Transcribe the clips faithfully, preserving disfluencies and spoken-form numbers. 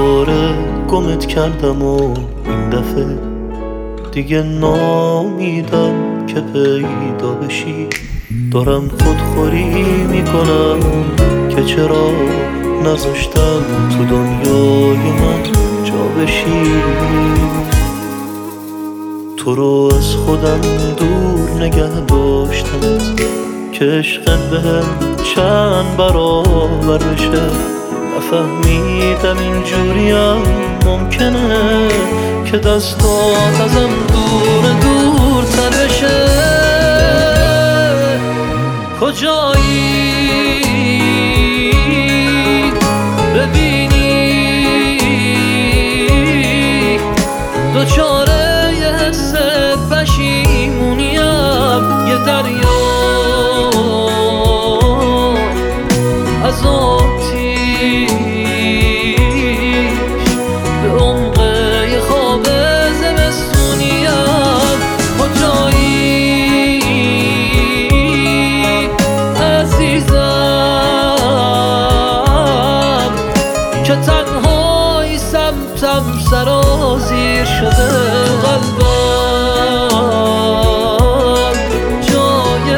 دوباره گمت کردم و این دفعه دیگه نامیدم که پیدا بشی. دارم خودخوری میکنم که چرا نذاشتم تو دنیای من جا بشی. تو رو از خودم دور نگه داشتمت که عشقت بهم چند برابر بشه. نفهمیدم اینجوریم ممکنه که دستات ازم دور دورتر بشه. کجایی ببینی دوچاره یه حس پشیمونیم، یه دریا از آتیش به عمق یه خواب زمستونیم. کجایی عزیزم که تنهایی سمتم سرازیر شده. تو قلبم جای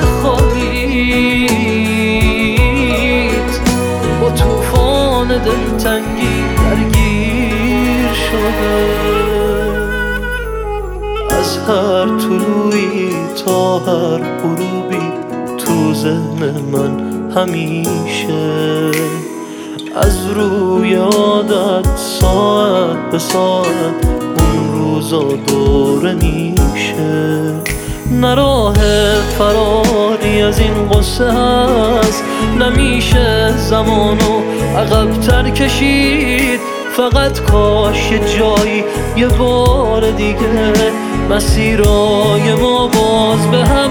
خالیت با توفان دلتنگی درگیر شده. از هر طلوعی تا هر غروبی تو ذهن من همیشه، از روی عادت ساعت به ساعت اون روزا دوره میشه. نه راه فراری از این قصه هست، نمیشه زمانو عقب‌تر کشید. فقط کاش یه جایی یه بار دیگه مسیرای ما باز به هم